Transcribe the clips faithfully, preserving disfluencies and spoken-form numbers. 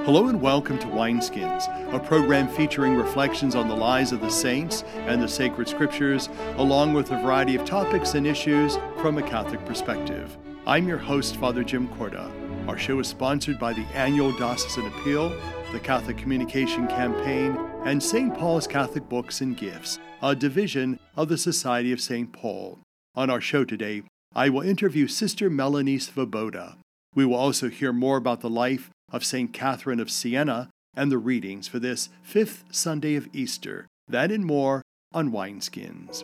Hello and welcome to Wineskins, a program featuring reflections on the lives of the saints and the sacred scriptures, along with a variety of topics and issues from a Catholic perspective. I'm your host, Father Jim Corda. Our show is sponsored by the annual Diocesan Appeal, the Catholic Communication Campaign, and Saint Paul's Catholic Books and Gifts, a division of the Society of Saint Paul. On our show today, I will interview Sister Melanie Svoboda. We will also hear more about the life of Saint Catherine of Siena and the readings for this fifth Sunday of Easter. That and more on Wineskins.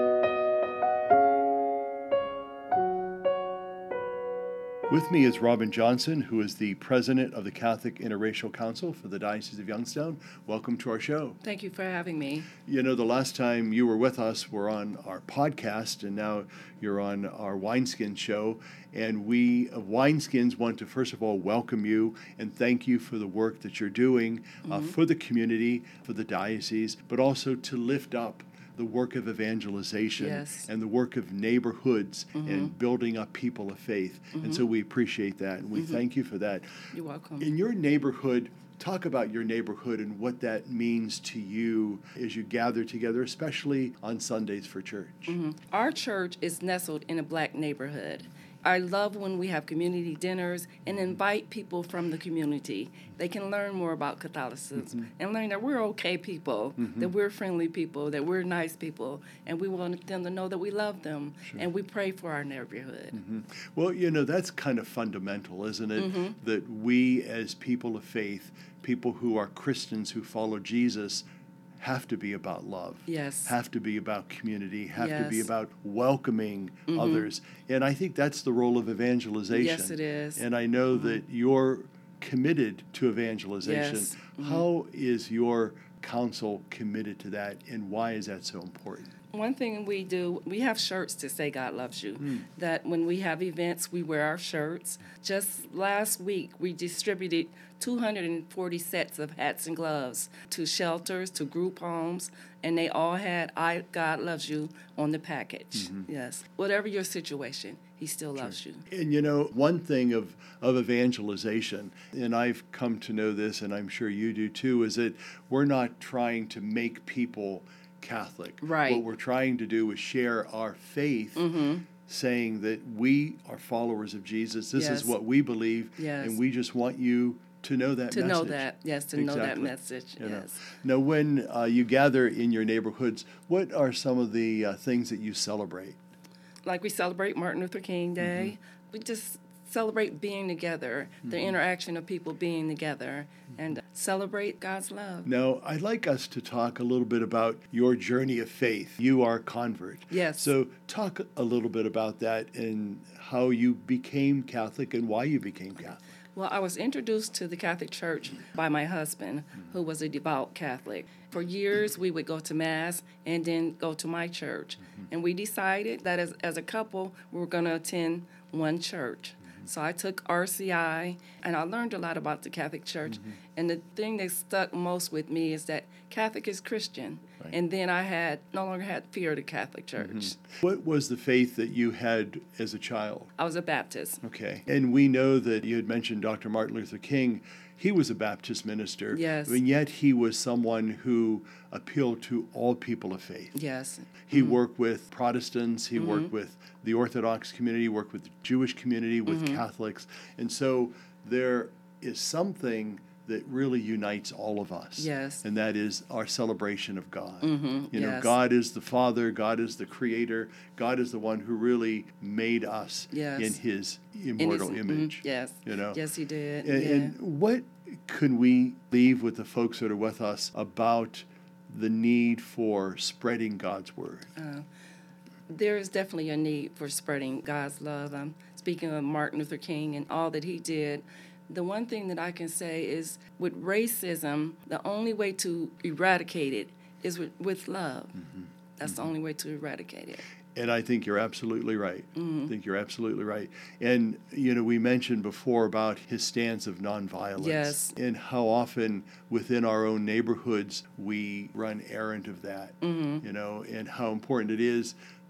With me is Robin Johnson, who is the president of the Catholic Interracial Council for the Diocese of Youngstown. Welcome to our show. Thank you for having me. You know, the last time you were with us were on our podcast, and now you're on our Wineskins show. And we of Wineskins want to, first of all, welcome you and thank you for the work that you're doing uh, mm-hmm. for the community, for the diocese, but also to lift up the work of evangelization yes. and the work of neighborhoods mm-hmm. and building up people of faith. Mm-hmm. And so we appreciate that, and we mm-hmm. thank you for that. You're welcome. In your neighborhood, talk about your neighborhood and what that means to you as you gather together, especially on Sundays for church. Mm-hmm. Our church is nestled in a black neighborhood. I love when we have community dinners and invite people from the community. They can learn more about Catholicism mm-hmm. and learn that we're okay people, mm-hmm. that we're friendly people, that we're nice people, and we want them to know that we love them, sure. and we pray for our neighborhood. Mm-hmm. Well, you know, that's kind of fundamental, isn't it? Mm-hmm. That we as people of faith, people who are Christians who follow Jesus, have to be about love, yes. have to be about community, have yes. to be about welcoming mm-hmm. others. And I think that's the role of evangelization. Yes, it is. And I know mm-hmm. that you're committed to evangelization. Yes. Mm-hmm. How is your council committed to that, and why is that so important? One thing we do, we have shirts to say God loves you, mm. that when we have events, we wear our shirts. Just last week, we distributed two hundred forty sets of hats and gloves to shelters, to group homes, and they all had I God loves you on the package. Mm-hmm. Yes. Whatever your situation, he still loves sure. you. And you know, one thing of, of evangelization, and I've come to know this, and I'm sure you do too, is that we're not trying to make people Catholic. Right. What we're trying to do is share our faith, mm-hmm. saying that we are followers of Jesus. This yes. is what we believe, yes. and we just want you to know that to message. know that, yes, to exactly. know that message, you yes. Know. Now, when uh, you gather in your neighborhoods, what are some of the uh, things that you celebrate? Like we celebrate Martin Luther King Day. Mm-hmm. We just celebrate being together, mm-hmm. the interaction of people being together, mm-hmm. and celebrate God's love. Now, I'd like us to talk a little bit about your journey of faith. You are a convert. Yes. So talk a little bit about that and how you became Catholic and why you became Catholic. Well, I was introduced to the Catholic Church by my husband, mm-hmm. who was a devout Catholic. For years, we would go to Mass and then go to my church. Mm-hmm. And we decided that as, as a couple, we were going to attend one church. So I took R C I, and I learned a lot about the Catholic Church. Mm-hmm. And the thing that stuck most with me is that Catholic is Christian. Right. And then I had no longer had fear of the Catholic Church. Mm-hmm. What was the faith that you had as a child? I was a Baptist. Okay. And we know that you had mentioned Doctor Martin Luther King. He was a Baptist minister. Yes. And yet he was someone who appealed to all people of faith. Yes. He mm-hmm. worked with Protestants. He mm-hmm. worked with the Orthodox community, worked with the Jewish community, with mm-hmm. Catholics. And so there is something that really unites all of us. Yes. And that is our celebration of God. Mm-hmm. You know, yes. God is the Father, God is the Creator, God is the one who really made us yes. in His immortal in his, image. Mm-hmm. Yes. You know? Yes, He did. And, yeah. and what can we leave with the folks that are with us about the need for spreading God's word? Uh, there is definitely a need for spreading God's love. I'm speaking of Martin Luther King and all that he did. The one thing that I can say is with racism, the only way to eradicate it is with, with love. Mm-hmm. That's mm-hmm. the only way to eradicate it. And I think you're absolutely right. Mm-hmm. I think you're absolutely right. And, you know, we mentioned before about his stance of nonviolence. Yes. And how often within our own neighborhoods we run errant of that, mm-hmm. you know, and how important it is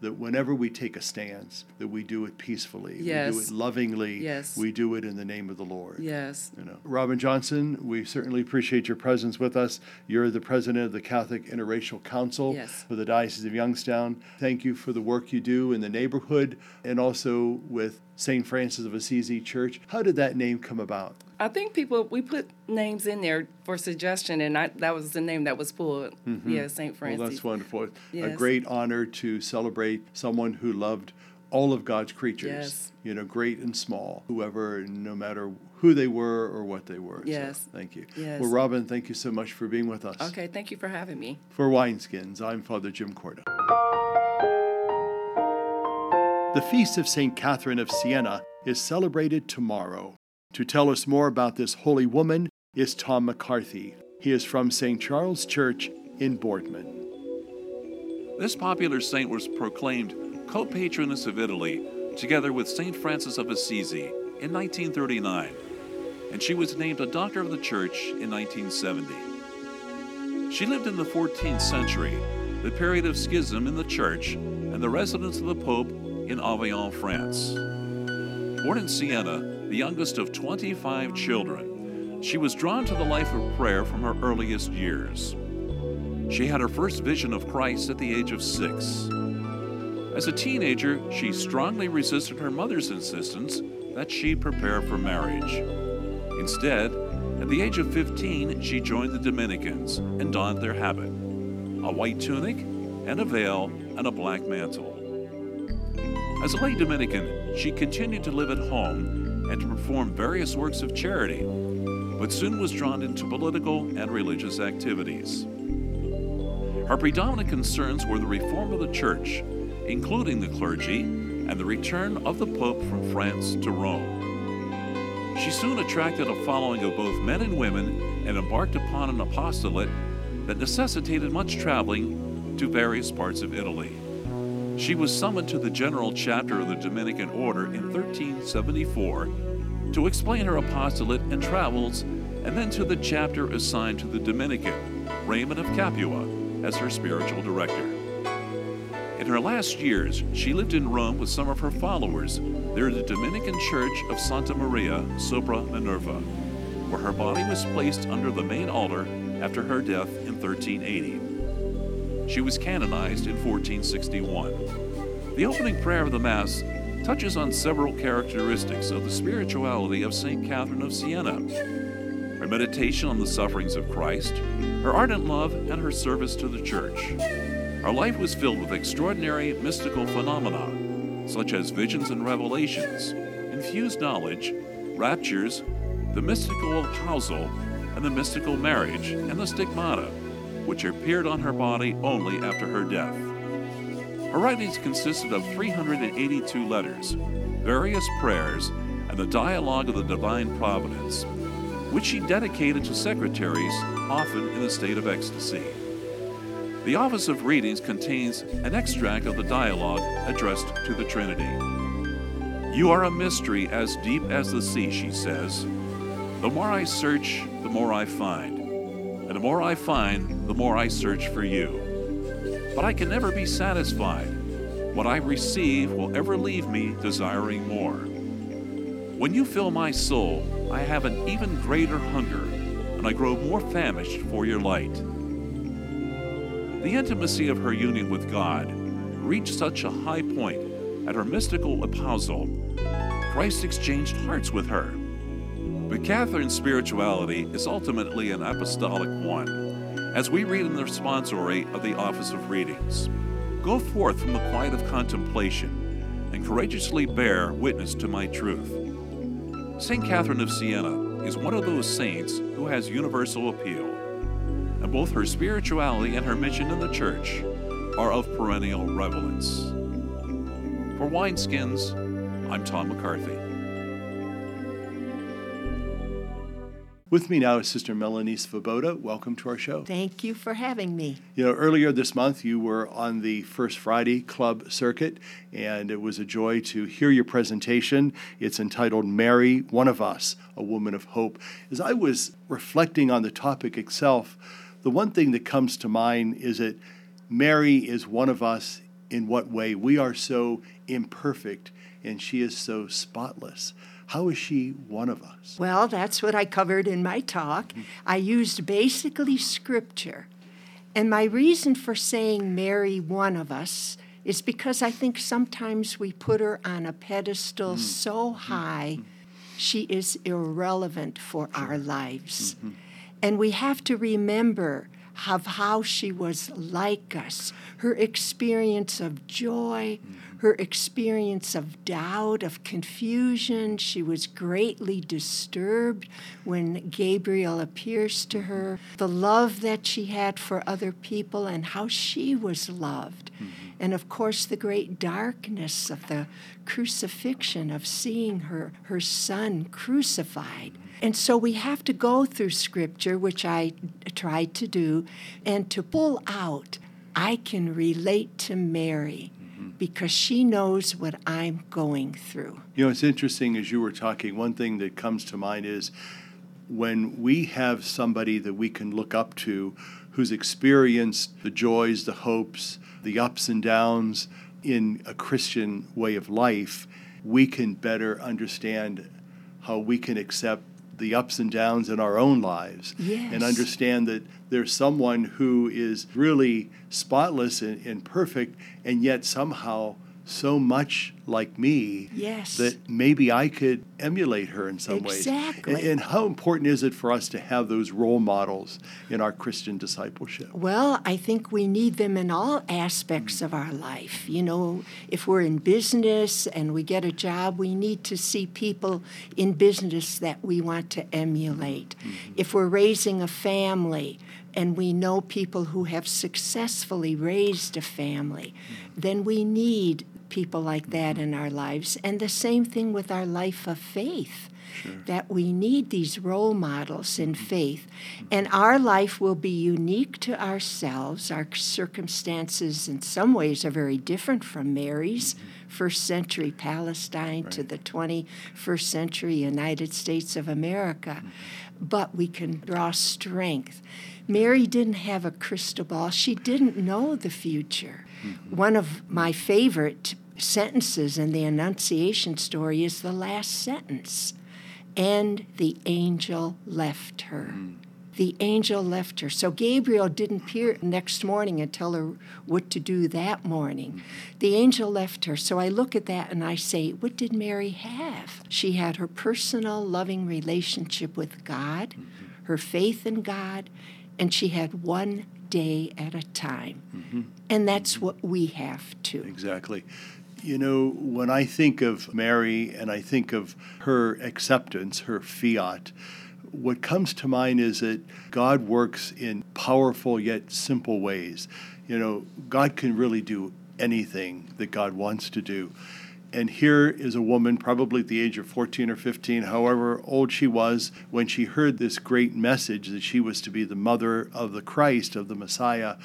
that whenever we take a stance, that we do it peacefully, Yes. we do it lovingly, Yes. we do it in the name of the Lord. Yes. You know, Robin Johnson, we certainly appreciate your presence with us. You're the president of the Catholic Interracial Council Yes. for the Diocese of Youngstown. Thank you for the work you do in the neighborhood and also with Saint Francis of Assisi Church. How did that name come about? I think people, we put names in there for suggestion, and I, that was the name that was pulled. Mm-hmm. Yeah, Saint Francis. Well, that's wonderful. Yes. A great honor to celebrate someone who loved all of God's creatures, Yes. you know, great and small, whoever, no matter who they were or what they were. Yes. So, thank you. Yes. Well, Robin, thank you so much for being with us. Okay, thank you for having me. For Wineskins, I'm Father Jim Corda. The Feast of Saint Catherine of Siena is celebrated tomorrow. To tell us more about this holy woman is Tom McCarthy. He is from Saint Charles Church in Boardman. This popular saint was proclaimed co-patroness of Italy together with Saint Francis of Assisi in nineteen thirty-nine, and she was named a Doctor of the Church in nineteen seventy. She lived in the fourteenth century, the period of schism in the Church and the residence of the Pope in Avignon, France. Born in Siena, the youngest of twenty-five children, she was drawn to the life of prayer from her earliest years. She had her first vision of Christ at the age of six. As a teenager, she strongly resisted her mother's insistence that she prepare for marriage. Instead, at the age of fifteen, she joined the Dominicans and donned their habit, a white tunic and a veil and a black mantle. As a lay Dominican, she continued to live at home and to perform various works of charity, but soon was drawn into political and religious activities. Her predominant concerns were the reform of the Church, including the clergy, and the return of the Pope from France to Rome. She soon attracted a following of both men and women and embarked upon an apostolate that necessitated much traveling to various parts of Italy. She was summoned to the general chapter of the Dominican order in thirteen seventy-four to explain her apostolate and travels, and then to the chapter assigned to the Dominican, Raymond of Capua, as her spiritual director. In her last years, she lived in Rome with some of her followers near the Dominican Church of Santa Maria sopra Minerva, where her body was placed under the main altar after her death in thirteen eighty. She was canonized in fourteen sixty-one. The opening prayer of the Mass touches on several characteristics of the spirituality of Saint Catherine of Siena: her meditation on the sufferings of Christ, her ardent love, and her service to the Church. Her life was filled with extraordinary mystical phenomena, such as visions and revelations, infused knowledge, raptures, the mystical apostle, and the mystical marriage, and the stigmata, which appeared on her body only after her death. Her writings consisted of three hundred eighty-two letters, various prayers, and the dialogue of the divine providence, which she dedicated to secretaries, often in a state of ecstasy. The Office of Readings contains an extract of the dialogue addressed to the Trinity. "You are a mystery as deep as the sea," she says. "The more I search, the more I find. And the more I find, the more I search for you. But I can never be satisfied. What I receive will ever leave me desiring more. When you fill my soul, I have an even greater hunger, and I grow more famished for your light." The intimacy of her union with God reached such a high point at her mystical apostle, Christ exchanged hearts with her. But Catherine's spirituality is ultimately an apostolic one, as we read in the responsory of the Office of Readings. "Go forth from the quiet of contemplation, and courageously bear witness to my truth." Saint Catherine of Siena is one of those saints who has universal appeal, and both her spirituality and her mission in the Church are of perennial relevance. For Wineskins, I'm Tom McCarthy. With me now is Sister Melanie Svoboda. Welcome to our show. Thank you for having me. You know, earlier this month you were on the First Friday Club circuit, and it was a joy to hear your presentation. It's entitled Mary, One of Us, a Woman of Hope. As I was reflecting on the topic itself, the one thing that comes to mind is that Mary is one of us in what way? We are so imperfect, and she is so spotless. How is she one of us? Well, that's what I covered in my talk. Mm-hmm. I used basically Scripture. And my reason for saying Mary, one of us, is because I think sometimes we put her on a pedestal mm-hmm. so high, mm-hmm. she is irrelevant for sure. our lives. Mm-hmm. And we have to remember of how she was like us, her experience of joy, mm-hmm. her experience of doubt, of confusion. She was greatly disturbed when Gabriel appears to her, the love that she had for other people and how she was loved. Mm-hmm. And of course, the great darkness of the crucifixion, of seeing her, her son crucified. And so we have to go through Scripture, which I tried to do, and to pull out, I can relate to Mary mm-hmm. because she knows what I'm going through. You know, it's interesting as you were talking, one thing that comes to mind is when we have somebody that we can look up to who's experienced the joys, the hopes, the ups and downs in a Christian way of life, we can better understand how we can accept the ups and downs in our own lives yes. and understand that there's someone who is really spotless and, and perfect and yet somehow so much like me yes. that maybe I could emulate her in some exactly. ways. And, and how important is it for us to have those role models in our Christian discipleship? Well, I think we need them in all aspects mm-hmm. of our life. You know, if we're in business and we get a job, we need to see people in business that we want to emulate. Mm-hmm. If we're raising a family, and we know people who have successfully raised a family, mm-hmm. then we need people like that in our lives. And the same thing with our life of faith, sure. that we need these role models in mm-hmm. faith. And our life will be unique to ourselves. Our circumstances in some ways are very different from Mary's, mm-hmm. first century Palestine right. to the twenty-first century United States of America. Mm-hmm. But we can draw strength. Mary didn't have a crystal ball. She didn't know the future. Mm-hmm. One of my favorite sentences in the Annunciation story is the last sentence. And the angel left her. Mm. The angel left her. So Gabriel didn't appear next morning and tell her what to do that morning. Mm. The angel left her. So I look at that and I say, what did Mary have? She had her personal, loving relationship with God, mm-hmm. her faith in God, and she had one day at a time. Mm-hmm. And that's mm-hmm. what we have too. Exactly. You know, when I think of Mary and I think of her acceptance, her fiat, what comes to mind is that God works in powerful yet simple ways. You know, God can really do anything that God wants to do. And here is a woman, probably at the age of fourteen or fifteen, however old she was, when she heard this great message that she was to be the mother of the Christ, of the Messiah.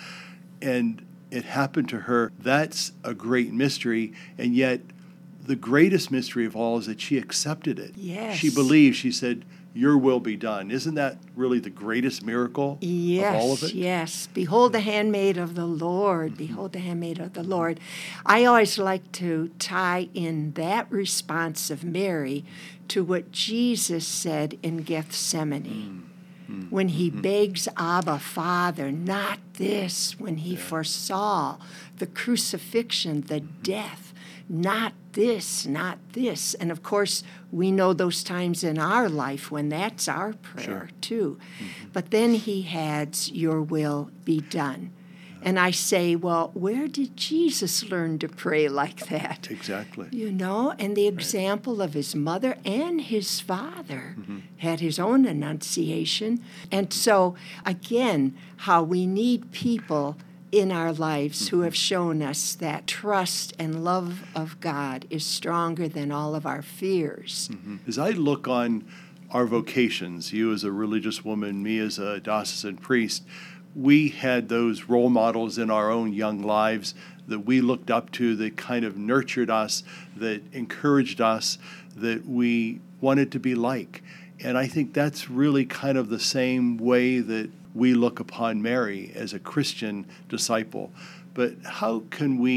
And it happened to her. That's a great mystery. And yet, the greatest mystery of all is that she accepted it. Yes. She believed. She said, your will be done. Isn't that really the greatest miracle yes, of all of it? Yes, behold the handmaid of the Lord. Mm-hmm. Behold the handmaid of the Lord. I always like to tie in that response of Mary to what Jesus said in Gethsemane. Mm-hmm. When he mm-hmm. begs Abba, Father, not this, when he yeah. foresaw the crucifixion, the mm-hmm. death, not this, not this. And of course, we know those times in our life when that's our prayer sure. too. Mm-hmm. But then he adds, your will be done. And I say, well, where did Jesus learn to pray like that? Exactly. You know, and the example right. of his mother and his father mm-hmm. had his own annunciation. And so, again, how we need people in our lives mm-hmm. who have shown us that trust and love of God is stronger than all of our fears. Mm-hmm. As I look on our vocations, you as a religious woman, me as a diocesan priest, we had those role models in our own young lives that we looked up to, that kind of nurtured us, that encouraged us, that we wanted to be like. And I think that's really kind of the same way that we look upon Mary as a Christian disciple. But how can we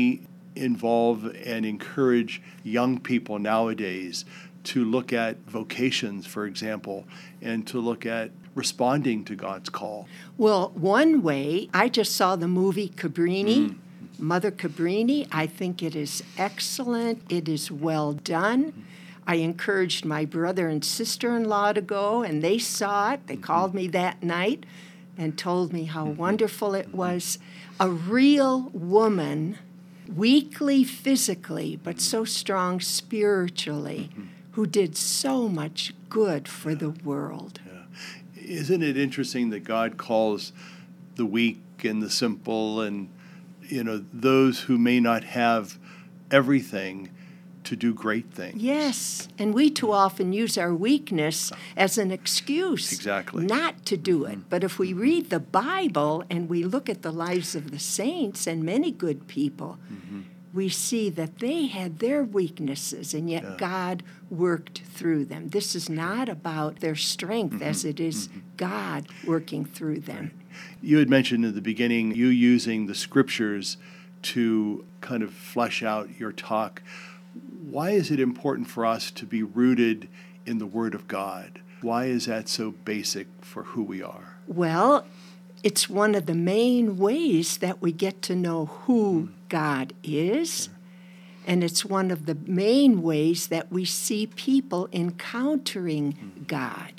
involve and encourage young people nowadays to look at vocations, for example, and to look at responding to God's call? Well, one way, I just saw the movie Cabrini, Mm. Mother Cabrini. I think it is excellent. It is well done. I encouraged my brother and sister-in-law to go, and they saw it. They Mm-hmm. called me that night and told me how wonderful it was. A real woman, weakly physically, but so strong spiritually, Mm-hmm. who did so much good for the world. Isn't it interesting that God calls the weak and the simple and, you know, those who may not have everything to do great things? Yes, and we too often use our weakness as an excuse Exactly. not to do it. But if we read the Bible and we look at the lives of the saints and many good people, Mm-hmm. we see that they had their weaknesses, and yet Yeah. God worked through them. This is not about their strength Mm-hmm. as it is God working through them. You had mentioned in the beginning you using the scriptures to kind of flesh out your talk. Why is it important for us to be rooted in the Word of God? Why is that so basic for who we are? Well, it's one of the main ways that we get to know who God is, and it's one of the main ways that we see people encountering God.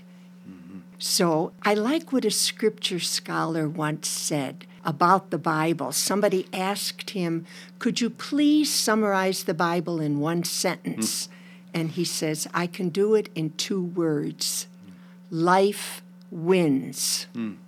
So I like what a scripture scholar once said about the Bible. Somebody asked him, could you please summarize the Bible in one sentence? And he says, I can do it in two words. Life wins.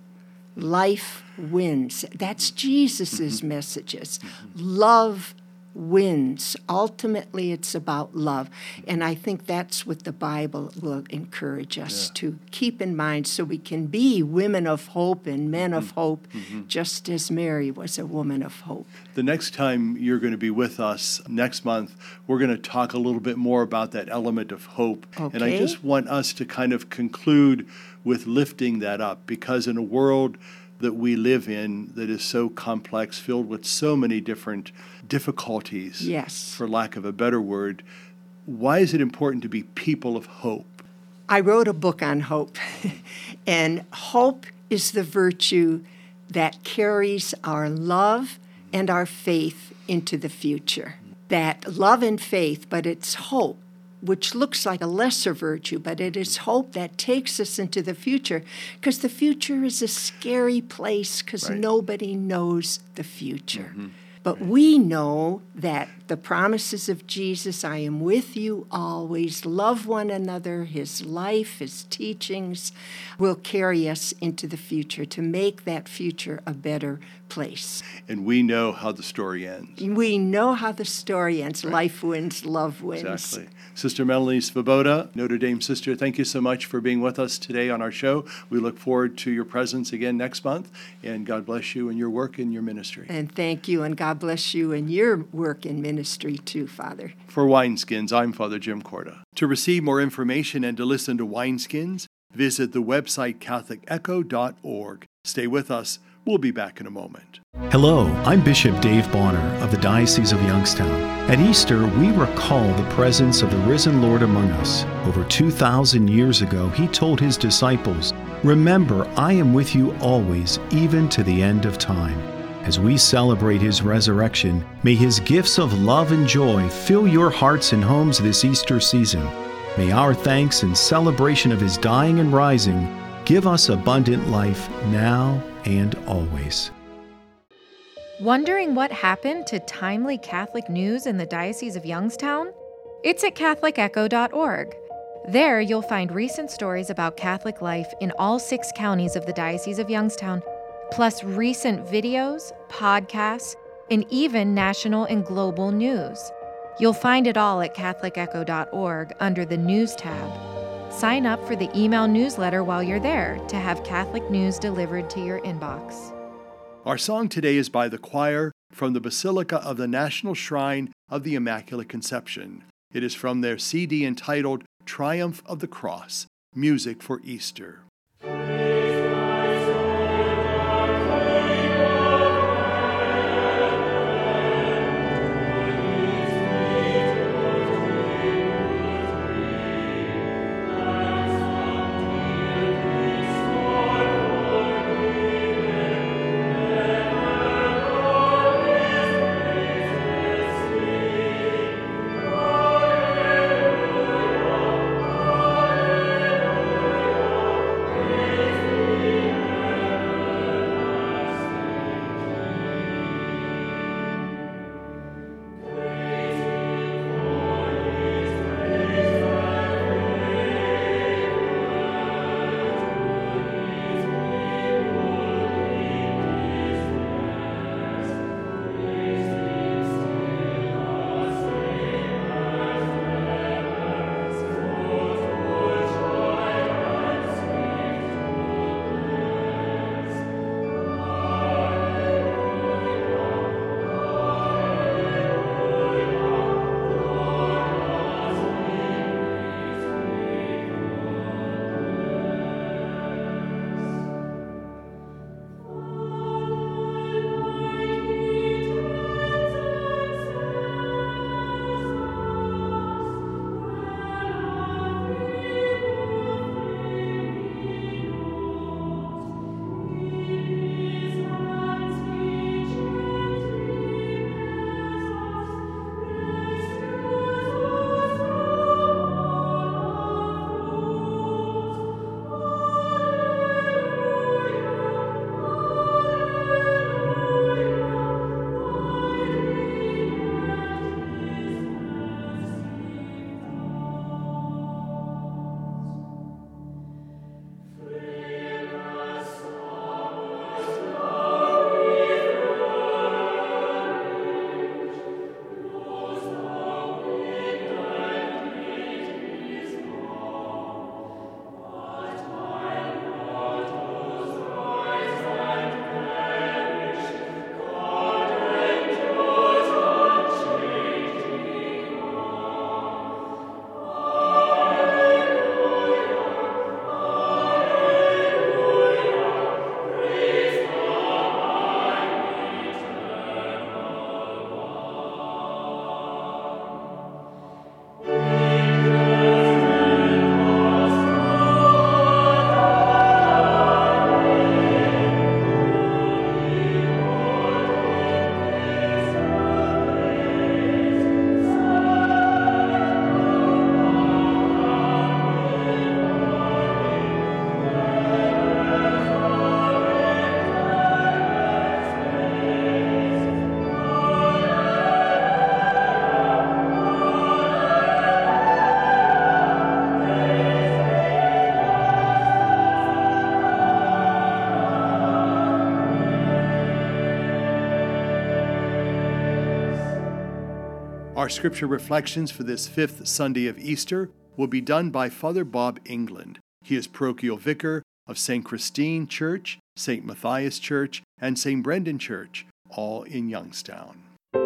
Life wins. That's Jesus's messages. Love wins. Ultimately, it's about love. And I think that's what the Bible will encourage us Yeah. to keep in mind so we can be women of hope and men of hope, just as Mary was a woman of hope. The next time you're going to be with us next month, we're going to talk a little bit more about that element of hope. And I Okay. just want us to kind of conclude with lifting that up, because in a world that we live in that is so complex, filled with so many different difficulties, Yes. for lack of a better word, why is it important to be people of hope? I wrote a book on hope, and hope is the virtue that carries our love and our faith into the future. That love and faith, but it's hope, which looks like a lesser virtue, but it is hope that takes us into the future, because the future is a scary place because Right. nobody knows the future. But we know that the promises of Jesus, I am with you always, love one another, his life, his teachings, will carry us into the future to make that future a better place. And we know how the story ends. We know how the story ends. Life wins, love wins. Exactly. Sister Melanie Svoboda, Notre Dame sister, thank you so much for being with us today on our show. We look forward to your presence again next month, and God bless you in your work and your ministry. And thank you, and God bless you in your work and ministry too, Father. For Wineskins, I'm Father Jim Corda. To receive more information and to listen to Wineskins, visit the website catholic echo dot org. Stay with us. We'll be back in a moment. Hello, I'm Bishop Dave Bonner of the Diocese of Youngstown. At Easter, we recall the presence of the risen Lord among us. Over two thousand years ago, he told his disciples, "Remember, I am with you always, even to the end of time." As we celebrate his resurrection, may his gifts of love and joy fill your hearts and homes this Easter season. May our thanks and celebration of his dying and rising give us abundant life now and always. Wondering what happened to timely Catholic news in the Diocese of Youngstown? It's at catholic echo dot org. There you'll find recent stories about Catholic life in all six counties of the Diocese of Youngstown, plus recent videos, podcasts, and even national and global news. You'll find it all at catholic echo dot org under the News tab. Sign up for the email newsletter while you're there to have Catholic news delivered to your inbox. Our song today is by the choir from the Basilica of the National Shrine of the Immaculate Conception. It is from their C D entitled Triumph of the Cross, Music for Easter. Our scripture reflections for this fifth Sunday of Easter will be done by Father Bob England. He is parochial vicar of Saint Christine Church, Saint Matthias Church, and Saint Brendan Church, all in Youngstown.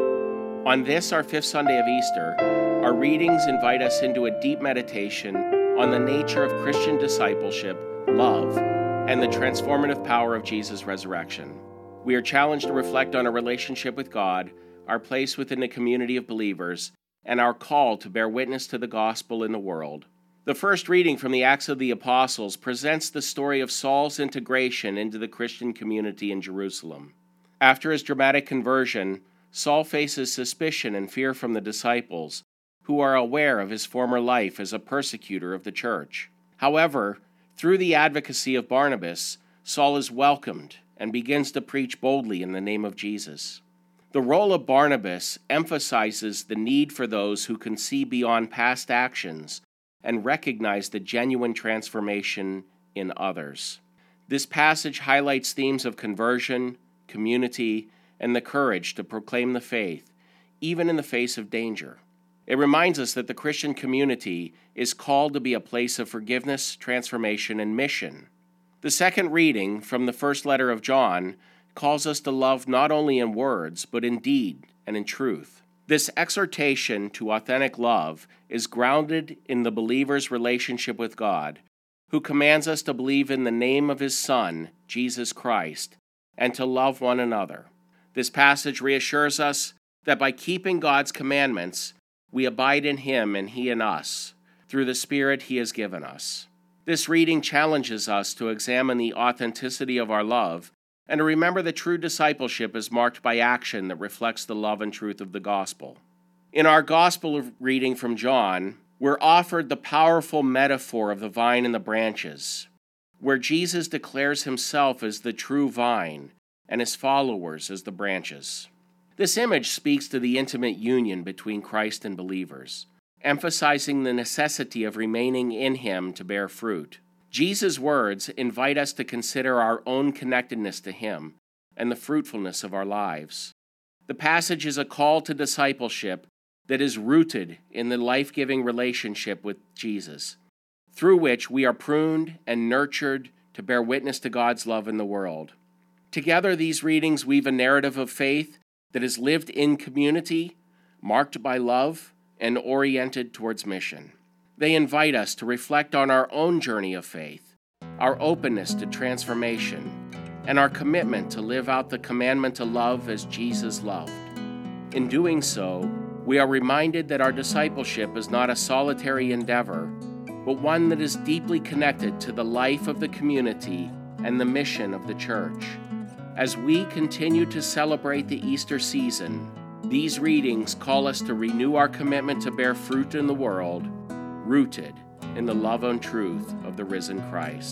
On this, our fifth Sunday of Easter, our readings invite us into a deep meditation on the nature of Christian discipleship, love, and the transformative power of Jesus' resurrection. We are challenged to reflect on our relationship with God, our place within the community of believers, and our call to bear witness to the gospel in the world. The first reading from the Acts of the Apostles presents the story of Saul's integration into the Christian community in Jerusalem. After his dramatic conversion, Saul faces suspicion and fear from the disciples, who are aware of his former life as a persecutor of the church. However, through the advocacy of Barnabas, Saul is welcomed and begins to preach boldly in the name of Jesus. The role of Barnabas emphasizes the need for those who can see beyond past actions and recognize the genuine transformation in others. This passage highlights themes of conversion, community, and the courage to proclaim the faith, even in the face of danger. It reminds us that the Christian community is called to be a place of forgiveness, transformation, and mission. The second reading from the first letter of John calls us to love not only in words, but in deed and in truth. This exhortation to authentic love is grounded in the believer's relationship with God, who commands us to believe in the name of his Son, Jesus Christ, and to love one another. This passage reassures us that by keeping God's commandments, we abide in him and he in us, through the Spirit he has given us. This reading challenges us to examine the authenticity of our love and to remember that true discipleship is marked by action that reflects the love and truth of the gospel. In our gospel reading from John, we're offered the powerful metaphor of the vine and the branches, where Jesus declares himself as the true vine and his followers as the branches. This image speaks to the intimate union between Christ and believers, emphasizing the necessity of remaining in him to bear fruit. Jesus' words invite us to consider our own connectedness to him and the fruitfulness of our lives. The passage is a call to discipleship that is rooted in the life-giving relationship with Jesus, through which we are pruned and nurtured to bear witness to God's love in the world. Together, these readings weave a narrative of faith that is lived in community, marked by love, and oriented towards mission. They invite us to reflect on our own journey of faith, our openness to transformation, and our commitment to live out the commandment to love as Jesus loved. In doing so, we are reminded that our discipleship is not a solitary endeavor, but one that is deeply connected to the life of the community and the mission of the church. As we continue to celebrate the Easter season, these readings call us to renew our commitment to bear fruit in the world, rooted in the love and truth of the risen Christ.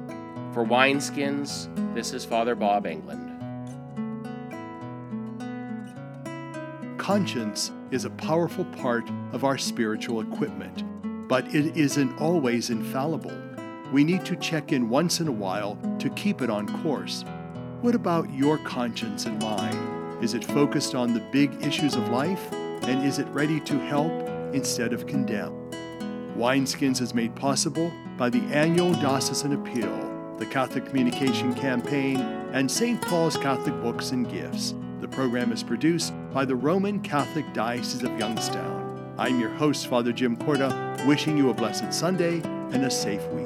For Wineskins, this is Father Bob England. Conscience is a powerful part of our spiritual equipment, but it isn't always infallible. We need to check in once in a while to keep it on course. What about your conscience and mine? Is it focused on the big issues of life? And is it ready to help instead of condemn? Wineskins is made possible by the annual Diocesan Appeal, the Catholic Communication Campaign, and Saint Paul's Catholic Books and Gifts. The program is produced by the Roman Catholic Diocese of Youngstown. I'm your host, Father Jim Corda, wishing you a blessed Sunday and a safe week.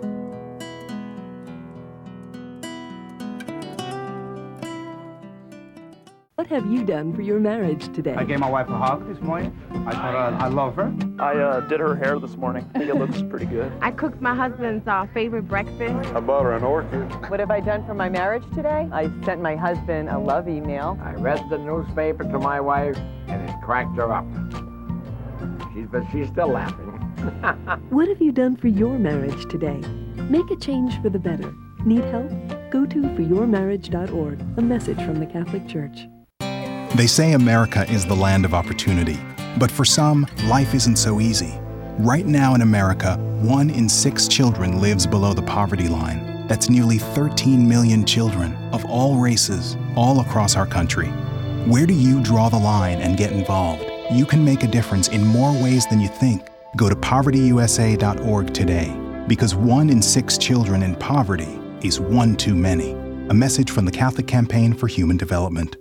What have you done for your marriage today? I gave my wife a hug this morning. I told her I love her. I uh, did her hair this morning. I think it looks pretty good. I cooked my husband's uh, favorite breakfast. I bought her an orchid. What have I done for my marriage today? I sent my husband a love email. I read the newspaper to my wife, and it cracked her up. She's, but she's still laughing. What have you done for your marriage today? Make a change for the better. Need help? Go to for your marriage dot org, a message from the Catholic Church. They say America is the land of opportunity, but for some, life isn't so easy. Right now in America, one in six children lives below the poverty line. That's nearly thirteen million children of all races, all across our country. Where do you draw the line and get involved? You can make a difference in more ways than you think. Go to poverty u s a dot org today, because one in six children in poverty is one too many. A message from the Catholic Campaign for Human Development.